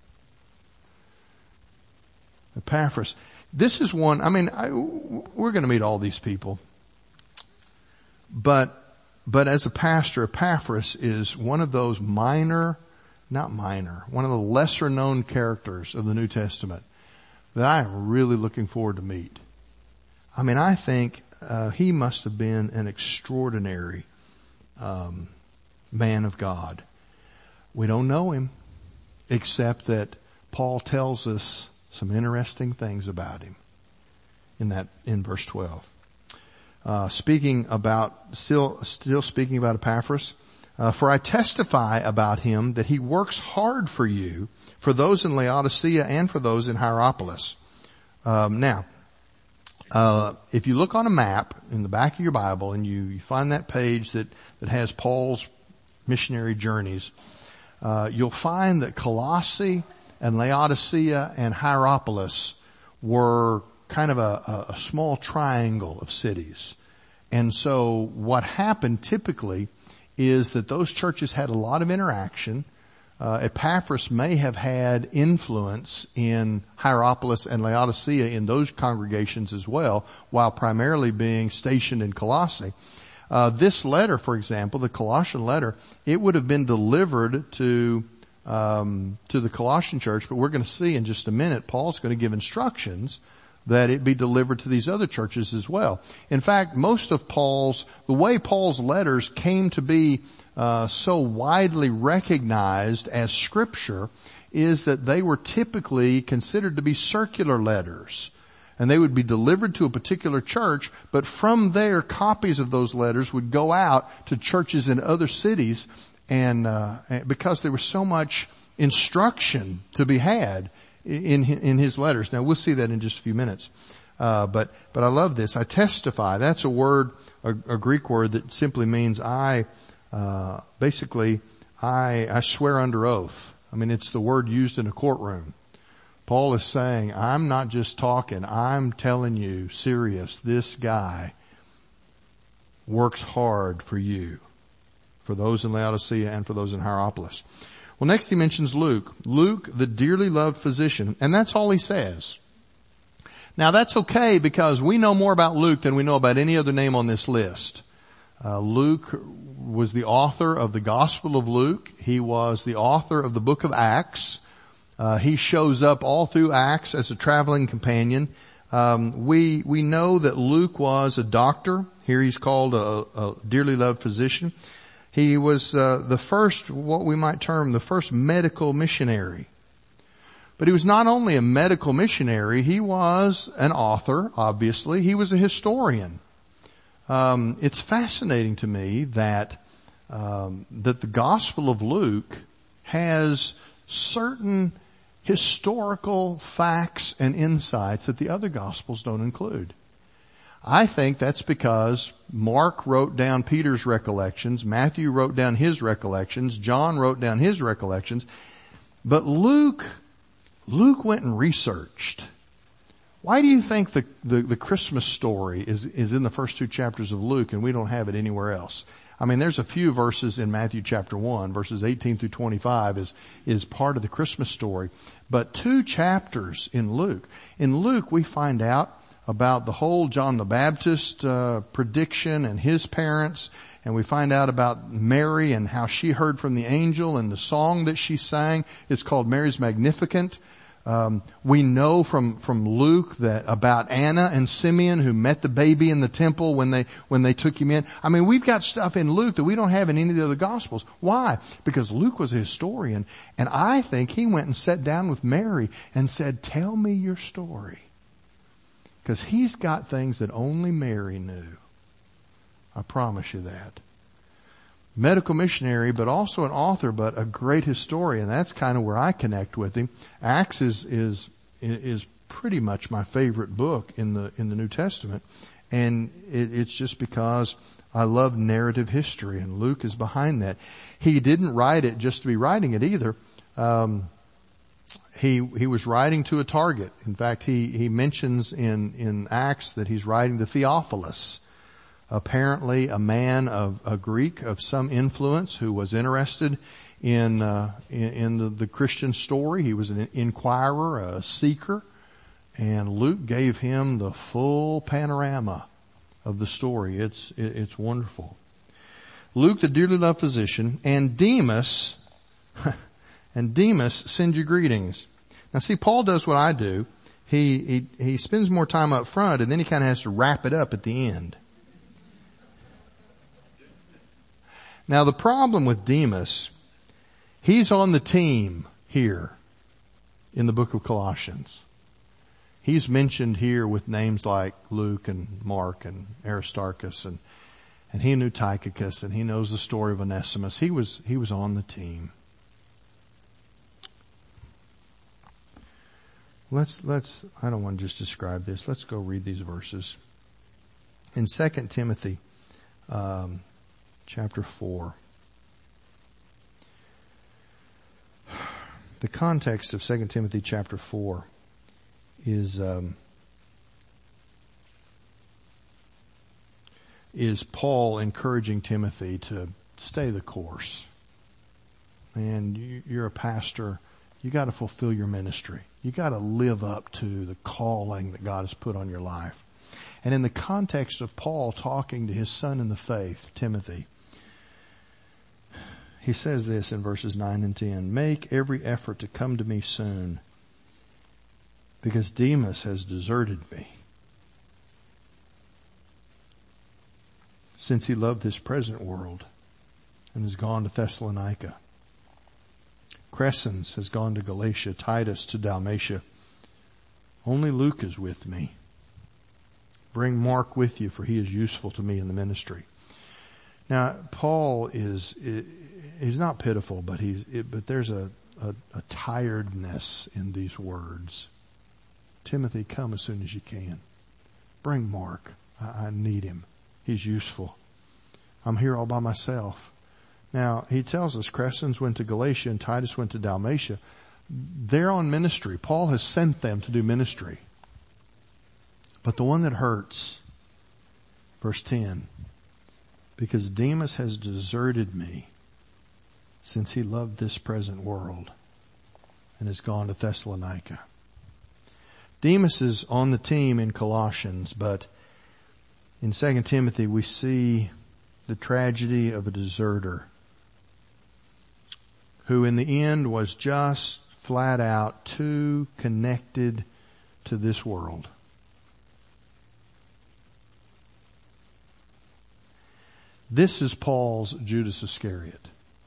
Epaphras. This is one, I mean, I, we're going to meet all these people. But, but as a pastor, Epaphras is one of those minor Not minor, one of the lesser known characters of the New Testament that I am really looking forward to meet. I mean, I think uh, he must have been an extraordinary um, man of God. We don't know him, except that Paul tells us some interesting things about him in that, in verse twelve. Uh, speaking about, still, still speaking about Epaphras. Uh, for I testify about him that he works hard for you, for those in Laodicea and for those in Hierapolis. Um, now, uh, if you look on a map in the back of your Bible and you, you find that page that, that has Paul's missionary journeys, uh, you'll find that Colossae and Laodicea and Hierapolis were kind of a, a small triangle of cities. And so what happened typically is that those churches had a lot of interaction. Uh, Epaphras may have had influence in Hierapolis and Laodicea in those congregations as well, while primarily being stationed in Colossae. Uh, this letter, for example, the Colossian letter, it would have been delivered to um, to the Colossian church, but we're going to see in just a minute, Paul's going to give instructions that it be delivered to these other churches as well. In fact, most of Paul's, the way Paul's letters came to be uh, so widely recognized as scripture is that they were typically considered to be circular letters. And they would be delivered to a particular church, but from there, copies of those letters would go out to churches in other cities, and uh, because there was so much instruction to be had in in his letters. Now we'll see that in just a few minutes. Uh, but but I love this. I testify. That's a word, a, a Greek word that simply means I. Uh, basically, I I swear under oath. I mean, it's the word used in a courtroom. Paul is saying, I'm not just talking. I'm telling you, serious. This guy works hard for you, for those in Laodicea and for those in Hierapolis. Well, next he mentions Luke. Luke, the dearly loved physician. And that's all he says. Now that's okay because we know more about Luke than we know about any other name on this list. Uh, Luke was the author of the Gospel of Luke. He was the author of the book of Acts. Uh, he shows up all through Acts as a traveling companion. Um, we, we know that Luke was a doctor. Here he's called a, a dearly loved physician. He was uh, the first, what we might term the first medical missionary. But he was not only a medical missionary, he was an author, obviously. He was a historian. Um, it's fascinating to me that um, that the Gospel of Luke has certain historical facts and insights that the other Gospels don't include. I think that's because Mark wrote down Peter's recollections, Matthew wrote down his recollections, John wrote down his recollections, but Luke, Luke went and researched. Why do you think the, the, the Christmas story is, is in the first two chapters of Luke and we don't have it anywhere else? I mean, there's a few verses in Matthew chapter one, verses eighteen through twenty-five is, is part of the Christmas story. But two chapters in Luke. In Luke, we find out about the whole John the Baptist, uh, prediction and his parents. And we find out about Mary and how she heard from the angel and the song that she sang. It's called Mary's Magnificat. Um, we know from, from Luke that about Anna and Simeon who met the baby in the temple when they, when they took him in. I mean, we've got stuff in Luke that we don't have in any of the other Gospels. Why? Because Luke was a historian, and I think he went and sat down with Mary and said, tell me your story. Because he's got things that only Mary knew. I promise you that. Medical missionary, but also an author, but a great historian. That's kind of where I connect with him. Acts is, is, is pretty much my favorite book in the, in the New Testament. And it, it's just because I love narrative history, and Luke is behind that. He didn't write it just to be writing it either. Um, he, he was writing to a target. In fact, he, he mentions in, in Acts that he's writing to Theophilus. Apparently a man of a Greek of some influence who was interested in, uh, in, in the, the Christian story. He was an inquirer, a seeker, and Luke gave him the full panorama of the story. It's, it, it's wonderful. Luke, the dearly loved physician, and Demas, and Demas send you greetings. Now see, Paul does what I do. He, he, he spends more time up front, and then he kind of has to wrap it up at the end. Now the problem with Demas, he's on the team here in the book of Colossians. He's mentioned here with names like Luke and Mark and Aristarchus, and, and he knew Tychicus, and he knows the story of Onesimus. He was, he was on the team. Let's, let's, I don't want to just describe this. Let's go read these verses. In Second Timothy, um, chapter four. the context of Second Timothy chapter four is um, is Paul encouraging Timothy to stay the course. And you, you're a pastor. You got to fulfill your ministry. You got to live up to the calling that God has put on your life. And in the context of Paul talking to his son in the faith, Timothy, he says this in verses nine and ten, "Make every effort to come to me soon, because Demas has deserted me, since he loved this present world and has gone to Thessalonica. Crescens has gone to Galatia, Titus to Dalmatia. Only Luke is with me. Bring Mark with you, for he is useful to me in the ministry." Now, Paul is, he's not pitiful, but he's, but there's a, a, a tiredness in these words. Timothy, come as soon as you can. Bring Mark. I, I need him. He's useful. I'm here all by myself. Now, he tells us Crescens went to Galatia and Titus went to Dalmatia. They're on ministry. Paul has sent them to do ministry. But the one that hurts, verse ten, "Because Demas has deserted me, since he loved this present world and has gone to Thessalonica." Demas is on the team in Colossians, but in Second Timothy we see the tragedy of a deserter who in the end was just flat out too connected to this world. This is Paul's Judas Iscariot.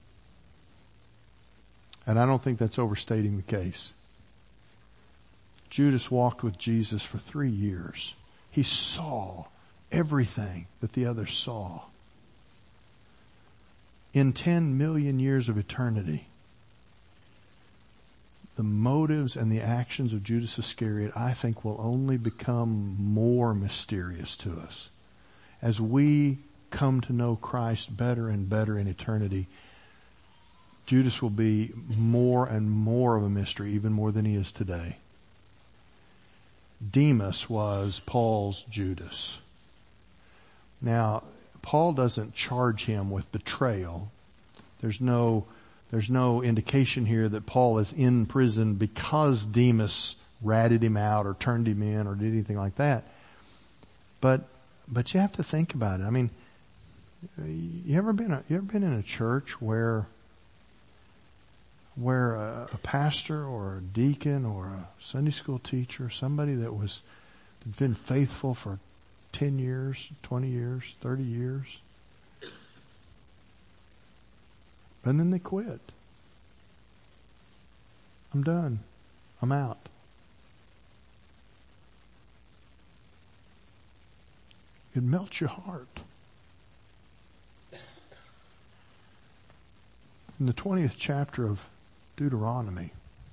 And I don't think that's overstating the case. Judas walked with Jesus for three years. He saw everything that the others saw. In ten million years of eternity, the motives and the actions of Judas Iscariot, I think, will only become more mysterious to us. As we come to know Christ better and better in eternity, Judas will be more and more of a mystery, even more than he is today. Demas was Paul's Judas. Now, Paul doesn't charge him with betrayal. There's no, there's no indication here that Paul is in prison because Demas ratted him out or turned him in or did anything like that. But, but you have to think about it. I mean, you ever been, a, you ever been in a church where, where a, a pastor or a deacon or a Sunday school teacher, somebody that was, been faithful for ten years, twenty years, thirty years, and then they quit? I'm done. I'm out. It melts your heart. In the twentieth chapter of Deuteronomy,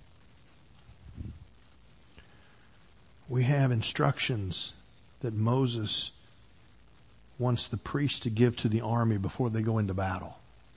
we have instructions that Moses wants the priests to give to the army before they go into battle.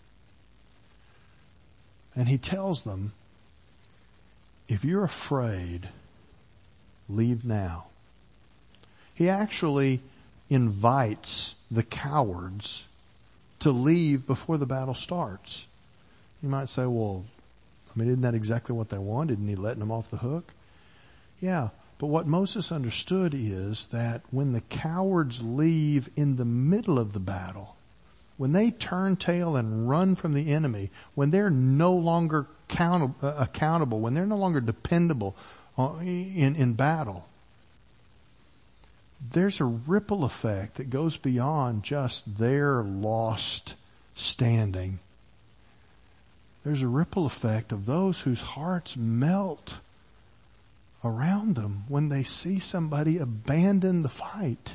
And he tells them, if you're afraid, leave now. He actually invites the cowards to leave before the battle starts. You might say, well, I mean, isn't that exactly what they wanted? Isn't he letting them off the hook? Yeah. But what Moses understood is that when the cowards leave in the middle of the battle, when they turn tail and run from the enemy, when they're no longer count, uh, accountable, when they're no longer dependable uh, in, in battle, there's a ripple effect that goes beyond just their lost standing. There's a ripple effect of those whose hearts melt around them when they see somebody abandon the fight,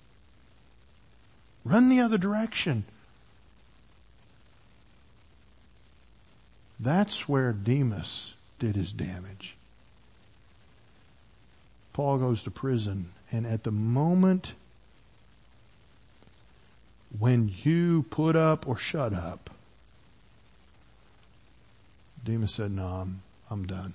run the other direction. That's where Demas did his damage. Paul goes to prison, and at the moment when you put up or shut up, Demas said, no, I'm, I'm done.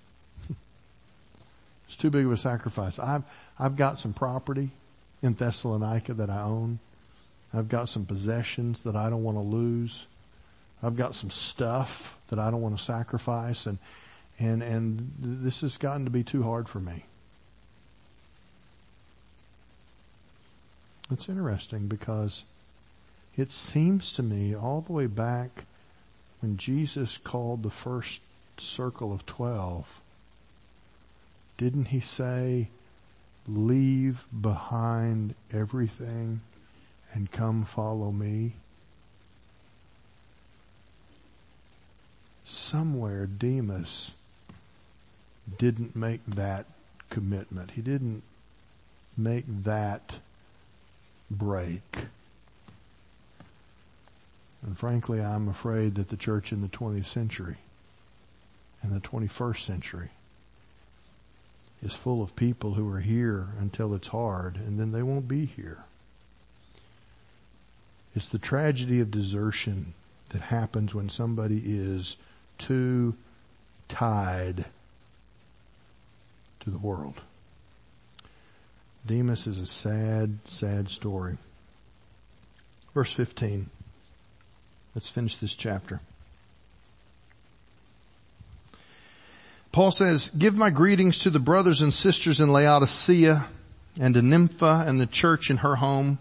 It's too big of a sacrifice. I've, I've got some property in Thessalonica that I own. I've got some possessions that I don't want to lose. I've got some stuff that I don't want to sacrifice, and, and, and this has gotten to be too hard for me. It's interesting because it seems to me all the way back when Jesus called the first circle of twelve, didn't he say, leave behind everything and come follow me? Somewhere Demas didn't make that commitment. He didn't make that break. And frankly, I'm afraid that the church in the twentieth century and the twenty-first century is full of people who are here until it's hard, and then they won't be here. It's the tragedy of desertion that happens when somebody is too tied to the world. Demas is a sad, sad story. Verse fifteen. Let's finish this chapter. Paul says, give my greetings to the brothers and sisters in Laodicea and to Nympha and the church in her home.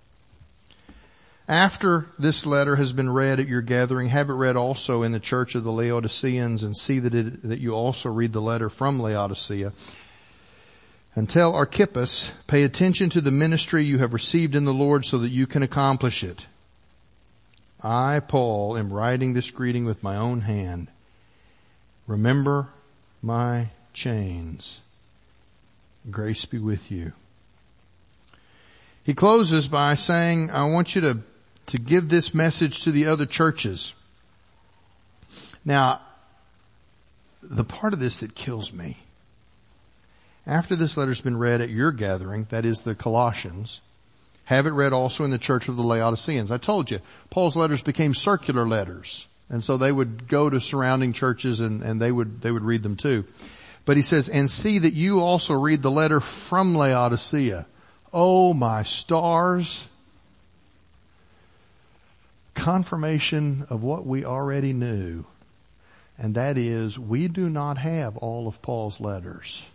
After this letter has been read at your gathering, have it read also in the church of the Laodiceans, and see that it, that you also read the letter from Laodicea. And tell Archippus, pay attention to the ministry you have received in the Lord so that you can accomplish it. I, Paul, am writing this greeting with my own hand. Remember my chains. Grace be with you. He closes by saying, I want you to, to give this message to the other churches. Now, the part of this that kills me, after this letter's been read at your gathering, that is the Colossians, have it read also in the church of the Laodiceans. I told you, Paul's letters became circular letters. And so they would go to surrounding churches and, and they would, they would read them too. But he says, and see that you also read the letter from Laodicea. Oh, my stars. Confirmation of what we already knew. And that is, we do not have all of Paul's letters.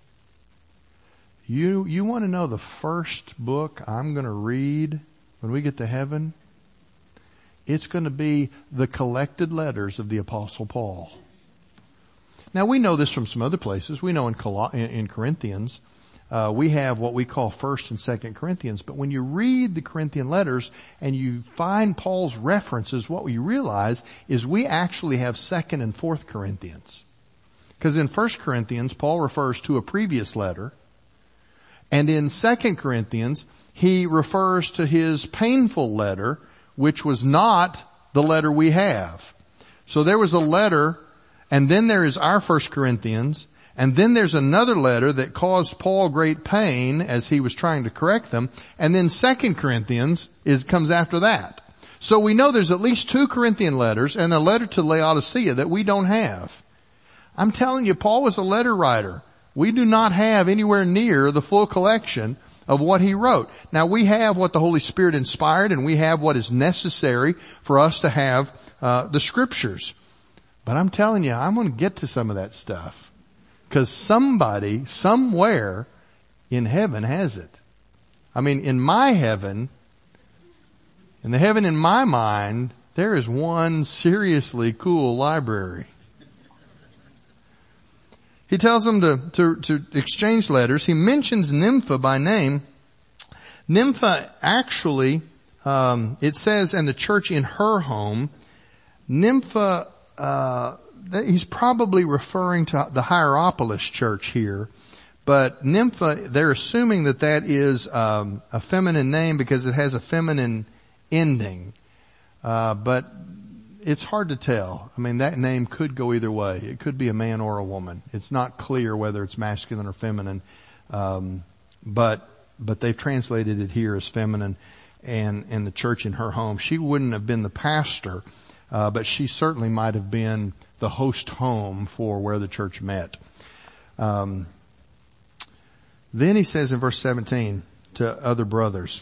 You, you want to know the first book I'm going to read when we get to heaven? It's going to be the collected letters of the Apostle Paul. Now we know this from some other places. We know in, Col- in Corinthians, uh, we have what we call First and Second Corinthians. But when you read the Corinthian letters and you find Paul's references, what you realize is we actually have Second and Fourth Corinthians. Because in First Corinthians, Paul refers to a previous letter. And in Second Corinthians, he refers to his painful letter, which was not the letter we have. So there was a letter, and then there is our First Corinthians, and then there's another letter that caused Paul great pain as he was trying to correct them, and then Second Corinthians is, comes after that. So we know there's at least two Corinthian letters and a letter to Laodicea that we don't have. I'm telling you, Paul was a letter writer. We do not have anywhere near the full collection of what he wrote. Now we have what the Holy Spirit inspired, and we have what is necessary for us to have uh, the scriptures. But I'm telling you, I'm going to get to some of that stuff. Because somebody, somewhere in heaven has it. I mean, in my heaven, in the heaven in my mind, there is one seriously cool library. He tells them to, to, to exchange letters. He mentions Nympha by name. Nympha actually, um, it says, and the church in her home. Nympha, uh, he's probably referring to the Hierapolis church here. But Nympha, they're assuming that that is, um, a feminine name because it has a feminine ending. Uh, but it's hard to tell. I mean, that name could go either way. It could be a man or a woman. It's not clear whether it's masculine or feminine. Um, but, but they've translated it here as feminine, and, and the church in her home. She wouldn't have been the pastor, uh, but she certainly might have been the host home for where the church met. Um, then he says in verse seventeen to other brothers,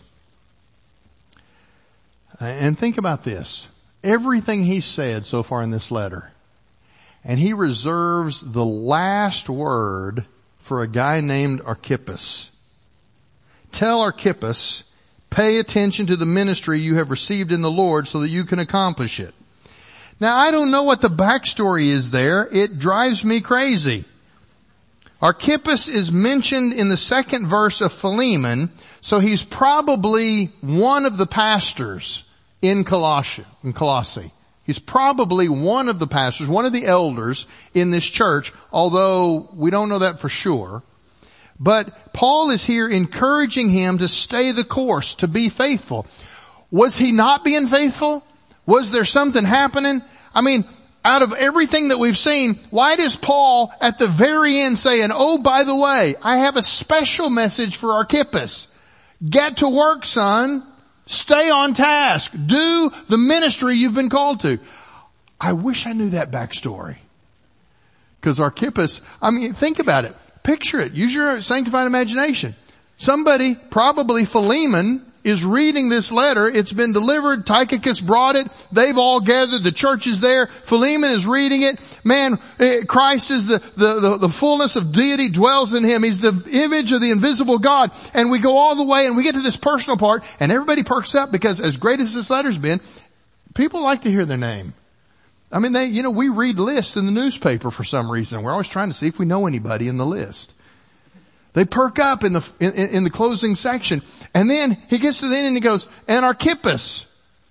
and think about this, everything he said so far in this letter, and he reserves the last word for a guy named Archippus. Tell Archippus, pay attention to the ministry you have received in the Lord so that you can accomplish it. Now, I don't know what the backstory is there. It drives me crazy. Archippus is mentioned in the second verse of Philemon, so he's probably one of the pastors in Colossae, in Colossae. He's probably one of the pastors, one of the elders in this church, although we don't know that for sure. But Paul is here encouraging him to stay the course, to be faithful. Was he not being faithful? Was there something happening? I mean, out of everything that we've seen, why does Paul at the very end say, and oh, by the way, I have a special message for Archippus. Get to work, son. Stay on task. Do the ministry you've been called to. I wish I knew that backstory. Because Archippus, I mean, think about it. Picture it. Use your sanctified imagination. Somebody, probably Philemon, is reading this letter. It's been delivered. Tychicus brought it. They've all gathered. The church is there. Philemon is reading it. Man, Christ is the, the, the, the fullness of deity dwells in him. He's the image of the invisible God. And we go all the way and we get to this personal part and everybody perks up because as great as this letter's been, people like to hear their name. I mean, they, you know, we read lists in the newspaper for some reason. We're always trying to see if we know anybody in the list. They perk up in the, in, in the closing section. And then he gets to the end and he goes, and Archippus.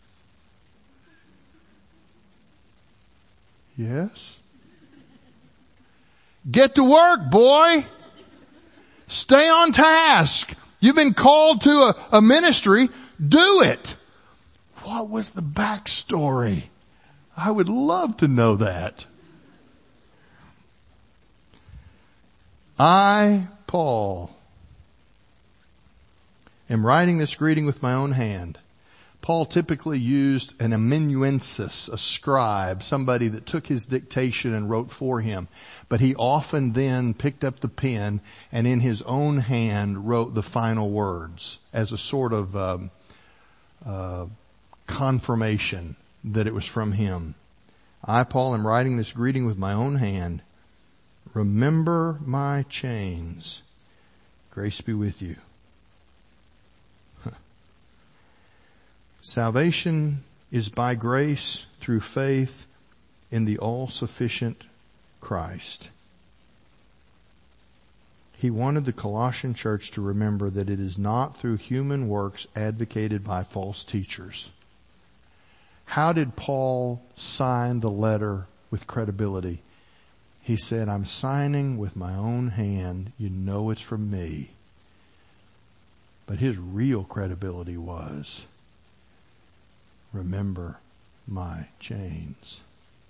Yes. Get to work, boy. Stay on task. You've been called to a, a ministry. Do it. What was the backstory? I would love to know that. I, Paul, am writing this greeting with my own hand. Paul typically used an amanuensis, a scribe, somebody that took his dictation and wrote for him. But he often then picked up the pen and in his own hand wrote the final words as a sort of um, uh, confirmation that it was from him. I, Paul, am writing this greeting with my own hand. Remember my chains. Grace be with you. Huh. Salvation is by grace through faith in the all-sufficient Christ. He wanted the Colossian church to remember that it is not through human works advocated by false teachers. How did Paul sign the letter with credibility? He said, I'm signing with my own hand. You know it's from me. But his real credibility was, remember my chains.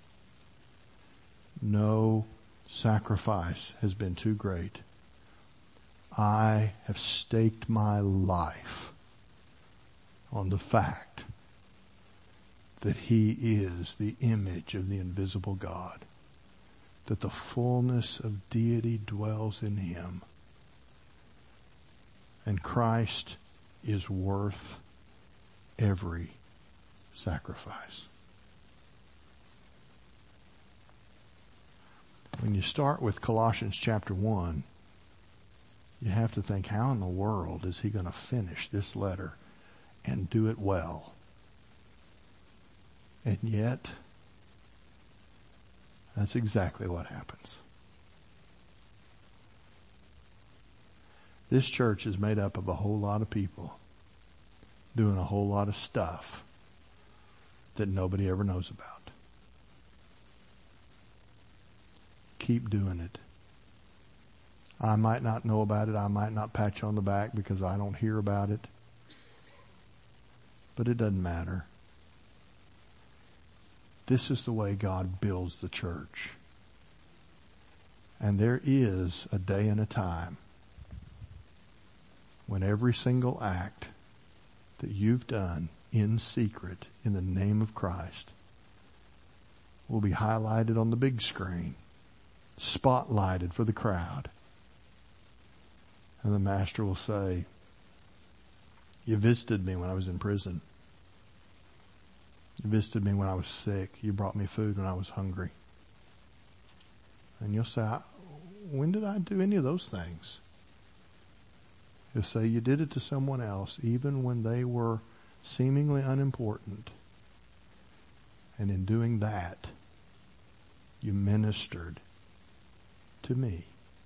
No sacrifice has been too great. I have staked my life on the fact that he is the image of the invisible God, that the fullness of deity dwells in him, and Christ is worth every sacrifice. When you start with Colossians chapter one, you have to think, how in the world is he going to finish this letter and do it well? And yet, that's exactly what happens. This church is made up of a whole lot of people doing a whole lot of stuff that nobody ever knows about. Keep doing it. I might not know about it. I might not pat you on the back because I don't hear about it. But it doesn't matter. This is the way God builds the church. And there is a day and a time when every single act that you've done in secret in the name of Christ will be highlighted on the big screen, spotlighted for the crowd. And the Master will say, you visited me when I was in prison. You visited me when I was sick. You brought me food when I was hungry. And you'll say, when did I do any of those things? He'll say, you did it to someone else, even when they were seemingly unimportant. And in doing that, you ministered to me.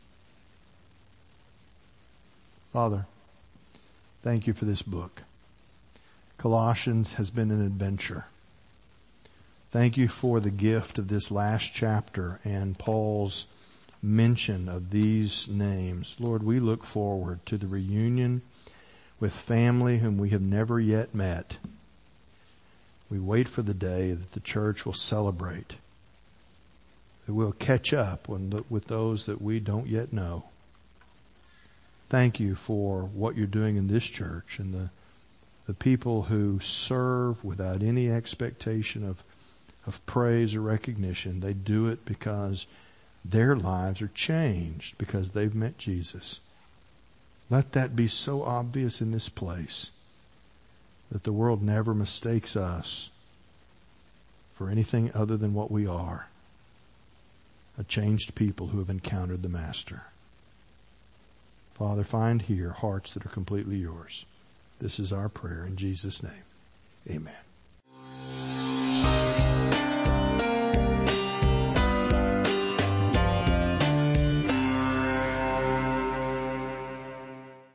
Father, thank you for this book. Colossians has been an adventure. Thank you for the gift of this last chapter and Paul's mention of these names. Lord, we look forward to the reunion with family whom we have never yet met. We wait for the day that the church will celebrate, that we'll catch up with those that we don't yet know. Thank you for what you're doing in this church and the the people who serve without any expectation of of praise or recognition. They do it because their lives are changed because they've met Jesus. Let that be so obvious in this place that the world never mistakes us for anything other than what we are, a changed people who have encountered the Master. Father, find here hearts that are completely yours. This is our prayer in Jesus' name. Amen.